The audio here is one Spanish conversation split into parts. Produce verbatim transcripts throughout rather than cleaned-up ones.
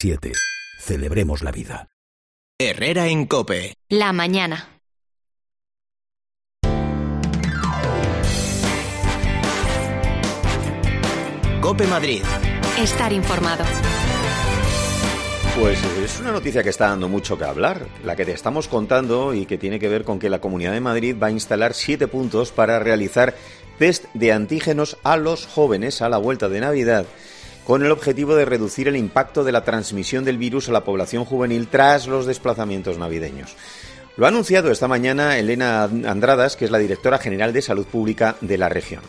siete. Celebremos la vida. Herrera en COPE. La mañana. COPE Madrid. Estar informado. Pues es una noticia que está dando mucho que hablar, la que te estamos contando y que tiene que ver con que la Comunidad de Madrid va a instalar siete puntos para realizar test de antígenos a los jóvenes a la vuelta de Navidad, con el objetivo de reducir el impacto de la transmisión del virus a la población juvenil tras los desplazamientos navideños. Lo ha anunciado esta mañana Elena Andradas, que es la directora general de Salud Pública de la región.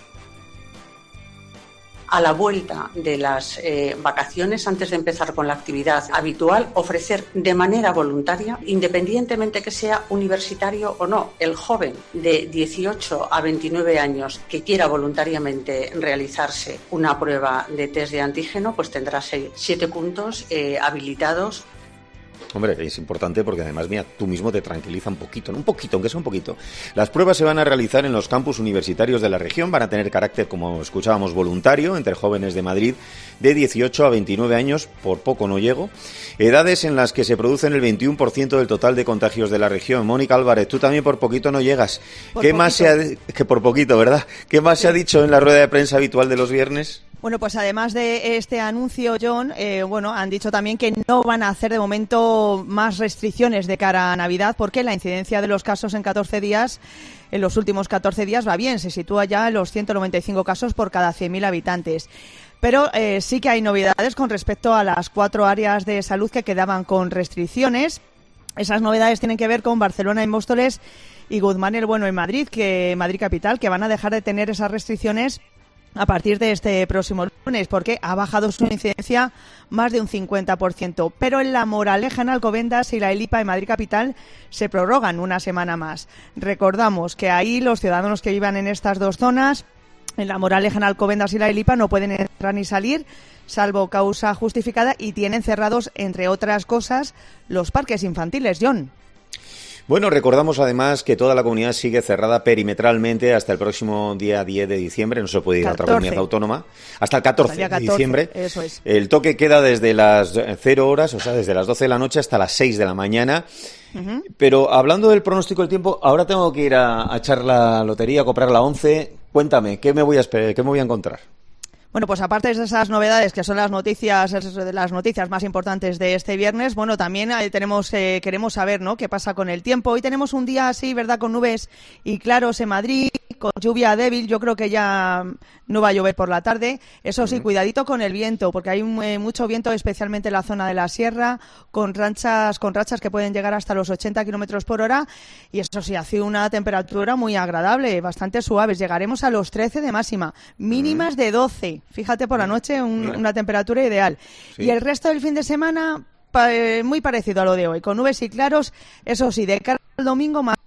A la vuelta de las eh, vacaciones, antes de empezar con la actividad habitual, ofrecer de manera voluntaria, independientemente que sea universitario o no, el joven de dieciocho a veintinueve años que quiera voluntariamente realizarse una prueba de test de antígeno, pues tendrá seis, siete puntos eh, habilitados. Hombre, es importante porque además, mira, tú mismo te tranquiliza un poquito, ¿no? un poquito, aunque sea un poquito. Las pruebas se van a realizar en los campus universitarios de la región, van a tener carácter, como escuchábamos, voluntario, entre jóvenes de Madrid de dieciocho a veintinueve años, por poco no llego, edades en las que se producen el veintiuno por ciento del total de contagios de la región. Mónica Álvarez, tú también por poquito no llegas. Por ¿Qué poquito. más se ha, que por poquito, ¿verdad? ¿Qué más sí. se ha dicho en la rueda de prensa habitual de los viernes? Bueno, pues además de este anuncio, John, eh, bueno, han dicho también que no van a hacer de momento más restricciones de cara a Navidad, porque la incidencia de los casos en catorce días, en los últimos catorce días va bien, se sitúa ya en los ciento noventa y cinco casos por cada cien mil habitantes. Pero eh, sí que hay novedades con respecto a las cuatro áreas de salud que quedaban con restricciones. Esas novedades tienen que ver con Barcelona y Móstoles y Guzmán el Bueno en Madrid, que Madrid Capital, que van a dejar de tener esas restricciones a partir de este próximo lunes, porque ha bajado su incidencia más de un cincuenta por ciento. Pero en La Moraleja, en Alcobendas y la Elipa en Madrid Capital se prorrogan una semana más. Recordamos que ahí los ciudadanos que vivan en estas dos zonas, en La Moraleja, en Alcobendas y la Elipa, no pueden entrar ni salir, salvo causa justificada, y tienen cerrados, entre otras cosas, los parques infantiles. John. Bueno, recordamos además que toda la comunidad sigue cerrada perimetralmente hasta el próximo día diez de diciembre, no se puede ir catorce. A otra comunidad autónoma, hasta el catorce de diciembre. Eso es. El toque queda desde las cero horas, o sea, desde las doce de la noche hasta las seis de la mañana. Uh-huh. Pero hablando del pronóstico del tiempo, ahora tengo que ir a, a echar la lotería, a comprar la once. Cuéntame, ¿qué me voy a esperar, qué me voy a encontrar? Bueno, pues aparte de esas novedades que son las noticias, las noticias más importantes de este viernes, bueno, también tenemos, eh, queremos saber, ¿no?, qué pasa con el tiempo. Hoy tenemos un día así, ¿verdad?, con nubes y claros en Madrid, con lluvia débil. Yo creo que ya no va a llover por la tarde. Eso sí, cuidadito con el viento, porque hay eh, mucho viento, especialmente en la zona de la sierra, con rachas, con rachas que pueden llegar hasta los ochenta kilómetros por hora. Y eso sí, hace una temperatura muy agradable, bastante suaves. Llegaremos a los trece de máxima, mínimas de doce. Fíjate, por la noche un, una temperatura ideal. Sí. Y el resto del fin de semana pa, eh, muy parecido a lo de hoy, con nubes y claros, eso sí, de cara al domingo más.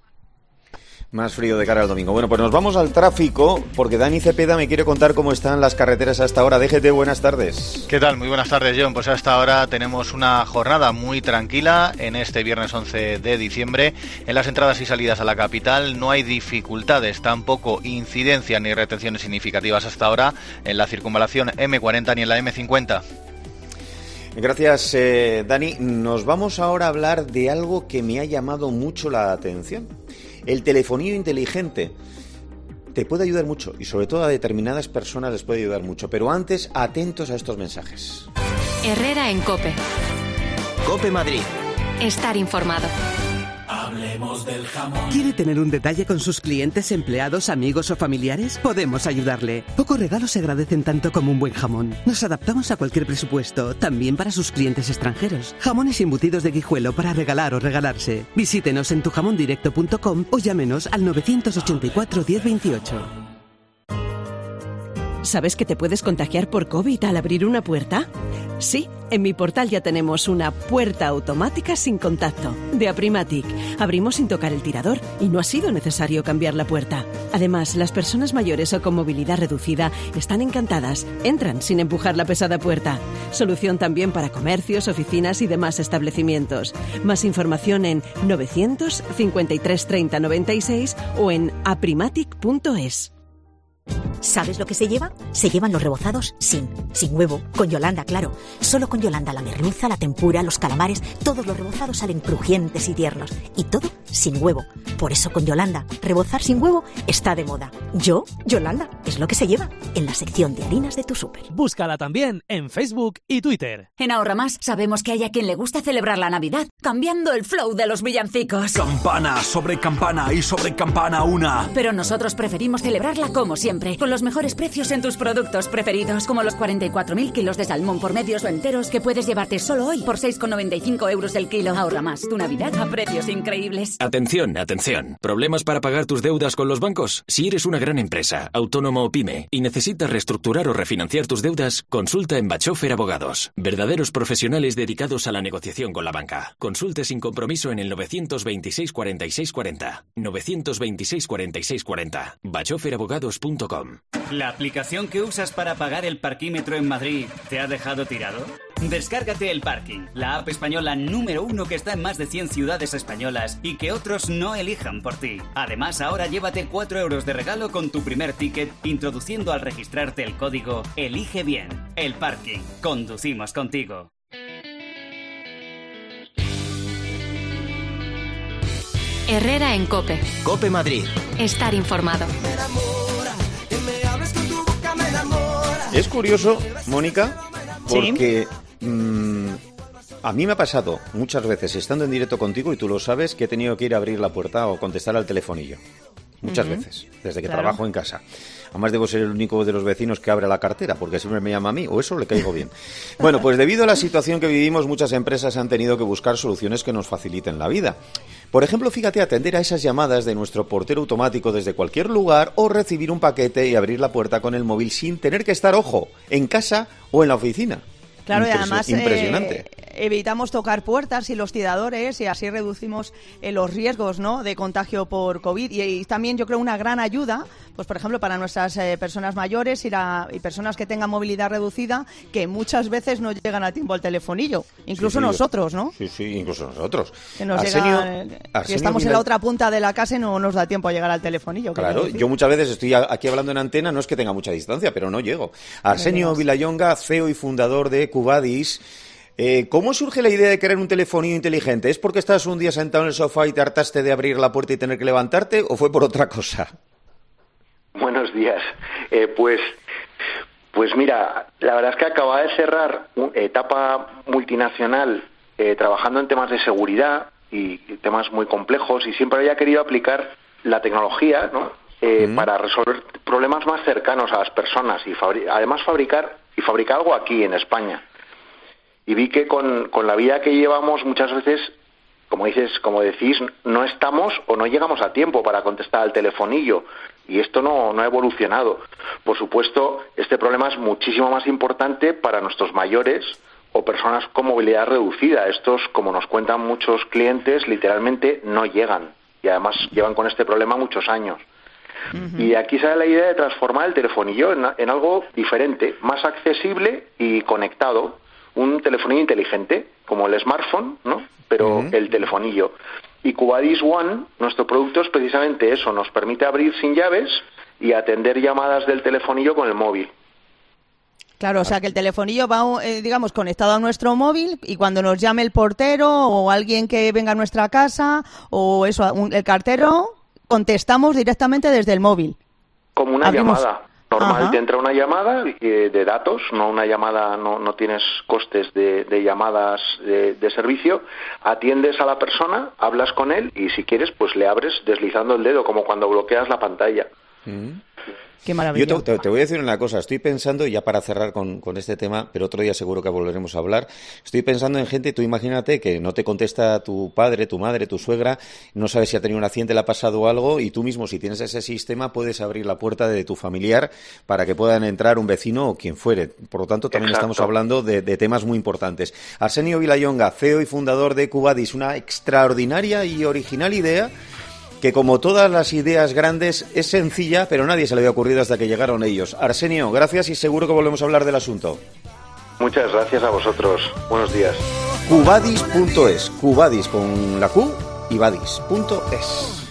Más frío de cara al domingo. Bueno, pues nos vamos al tráfico, porque Dani Cepeda me quiere contar cómo están las carreteras hasta ahora. D G T, buenas tardes. ¿Qué tal? Muy buenas tardes, John. Pues hasta ahora tenemos una jornada muy tranquila en este viernes once de diciembre. En las entradas y salidas a la capital no hay dificultades, tampoco incidencia ni retenciones significativas hasta ahora en la circunvalación eme cuarenta ni en la eme cincuenta. Gracias, eh, Dani. Nos vamos ahora a hablar de algo que me ha llamado mucho la atención. El telefonía inteligente te puede ayudar mucho y sobre todo a determinadas personas les puede ayudar mucho. Pero antes, atentos a estos mensajes. Herrera en COPE. COPE Madrid. Estar informado. Hablemos del jamón. ¿Quiere tener un detalle con sus clientes, empleados, amigos o familiares? Podemos ayudarle. Pocos regalos se agradecen tanto como un buen jamón. Nos adaptamos a cualquier presupuesto, también para sus clientes extranjeros. Jamones y embutidos de Guijuelo para regalar o regalarse. Visítenos en tu jamón directo punto com o llámenos al nueve ocho cuatro, diez veintiocho. ¿Sabes que te puedes contagiar por COVID al abrir una puerta? Sí, en mi portal ya tenemos una puerta automática sin contacto, de Aprimatic. Abrimos sin tocar el tirador y no ha sido necesario cambiar la puerta. Además, las personas mayores o con movilidad reducida están encantadas. Entran sin empujar la pesada puerta. Solución también para comercios, oficinas y demás establecimientos. Más información en novecientos cincuenta y tres treinta noventa y seis o en aprimatic punto es. ¿Sabes lo que se lleva? Se llevan los rebozados sin, sin huevo, con Yolanda, claro. Solo con Yolanda la merluza, la tempura, los calamares, todos los rebozados salen crujientes y tiernos. Y todo sin huevo. Por eso con Yolanda, rebozar sin huevo está de moda. Yo, Yolanda, es lo que se lleva en la sección de harinas de tu súper. Búscala también en Facebook y Twitter. En Ahorra Más sabemos que hay a quien le gusta celebrar la Navidad cambiando el flow de los villancicos. Campana sobre campana y sobre campana una. Pero nosotros preferimos celebrarla como siempre, con los mejores precios en tus productos preferidos, como los cuarenta y cuatro mil kilos de salmón por medios o enteros que puedes llevarte solo hoy por seis con noventa y cinco euros el kilo. Ahorra Más, tu Navidad a precios increíbles. Atención, atención. ¿Problemas para pagar tus deudas con los bancos? Si eres una gran empresa, autónomo o pyme y necesitas reestructurar o refinanciar tus deudas, consulta en Bachofer Abogados. Verdaderos profesionales dedicados a la negociación con la banca. Consulte sin compromiso en el novecientos veintiséis cuarenta y seis cuarenta. novecientos veintiséis cuarenta y seis cuarenta. bachofer abogados punto com. ¿La aplicación que usas para pagar el parquímetro en Madrid te ha dejado tirado? Descárgate El Parking, la app española número uno que está en más de cien ciudades españolas y que otros no elijan por ti. Además, ahora llévate cuatro euros de regalo con tu primer ticket introduciendo al registrarte el código Elige Bien. El Parking. Conducimos contigo. Herrera en COPE. COPE Madrid. Estar informado. Es curioso, Mónica, porque ¿Sí? mmm, a mí me ha pasado muchas veces, estando en directo contigo, y tú lo sabes, que he tenido que ir a abrir la puerta o contestar al telefonillo. Muchas uh-huh. veces, desde que claro. trabajo en casa. Además debo ser el único de los vecinos que abre la cartera, porque siempre me llama a mí, o eso le caigo bien. Bueno, pues debido a la situación que vivimos, muchas empresas han tenido que buscar soluciones que nos faciliten la vida. Por ejemplo, fíjate, atender a esas llamadas de nuestro portero automático desde cualquier lugar o recibir un paquete y abrir la puerta con el móvil sin tener que estar, ojo, en casa o en la oficina. Claro, Impres- y además impresionante. Eh, evitamos tocar puertas y los tiradores y así reducimos eh, los riesgos, ¿no?, de contagio por COVID. Y, y también yo creo una gran ayuda, pues por ejemplo, para nuestras eh, personas mayores y, la, y personas que tengan movilidad reducida, que muchas veces no llegan a tiempo al telefonillo. Incluso sí, sí, nosotros, ¿no? Sí, sí, incluso nosotros. Que nos Arsenio, llega, eh, Arsenio que estamos Vila... en la otra punta de la casa y no nos da tiempo a llegar al telefonillo. Claro, yo muchas veces estoy aquí hablando en antena, no es que tenga mucha distancia, pero no llego. Arsenio Vilayonga, C E O y fundador de Cubadis. Eh, ¿Cómo surge la idea de crear un telefonillo inteligente? ¿Es porque estás un día sentado en el sofá y te hartaste de abrir la puerta y tener que levantarte, o fue por otra cosa? Buenos días. Eh, pues, pues mira, la verdad es que acababa de cerrar una etapa multinacional eh, trabajando en temas de seguridad y, y temas muy complejos, y siempre había querido aplicar la tecnología, ¿no?, eh, mm. para resolver problemas más cercanos a las personas y fabri- además fabricar y fabricar algo aquí en España. Y vi que con, con la vida que llevamos muchas veces, como dices, como decís, no estamos o no llegamos a tiempo para contestar al telefonillo, y esto no, no ha evolucionado. Por supuesto, este problema es muchísimo más importante para nuestros mayores o personas con movilidad reducida. Estos, como nos cuentan muchos clientes, literalmente no llegan, y además llevan con este problema muchos años. Uh-huh. Y aquí sale la idea de transformar el telefonillo en, en algo diferente, más accesible y conectado. Un telefonillo inteligente, como el smartphone, ¿no?, pero uh-huh. el telefonillo. Y Cubadis One, nuestro producto, es precisamente eso, nos permite abrir sin llaves y atender llamadas del telefonillo con el móvil. Claro, o sea que el telefonillo va, eh, digamos, conectado a nuestro móvil, y cuando nos llame el portero o alguien que venga a nuestra casa o eso, un, el cartero, contestamos directamente desde el móvil. Como una Abrimos... llamada. Normal, Ajá. te entra una llamada eh, de datos, no una llamada, no, no tienes costes de, de llamadas de, de servicio, atiendes a la persona, hablas con él y si quieres pues le abres deslizando el dedo, como cuando bloqueas la pantalla. Mm. Qué maravilla. Yo te, te, te voy a decir una cosa, estoy pensando, ya para cerrar con, con este tema, pero otro día seguro que volveremos a hablar, estoy pensando en gente, tú imagínate que no te contesta tu padre, tu madre, tu suegra, no sabes si ha tenido un accidente, le ha pasado algo, y tú mismo, si tienes ese sistema, puedes abrir la puerta de tu familiar para que puedan entrar un vecino o quien fuere. Por lo tanto, también Exacto. estamos hablando de, de temas muy importantes. Arsenio Vilayonga, C E O y fundador de Cubadis, una extraordinaria y original idea que, como todas las ideas grandes, es sencilla, pero nadie se le había ocurrido hasta que llegaron ellos. Arsenio, gracias, y seguro que volvemos a hablar del asunto. Muchas gracias a vosotros. Buenos días. Cubadis punto es. Cubadis con la Q y Badis punto es.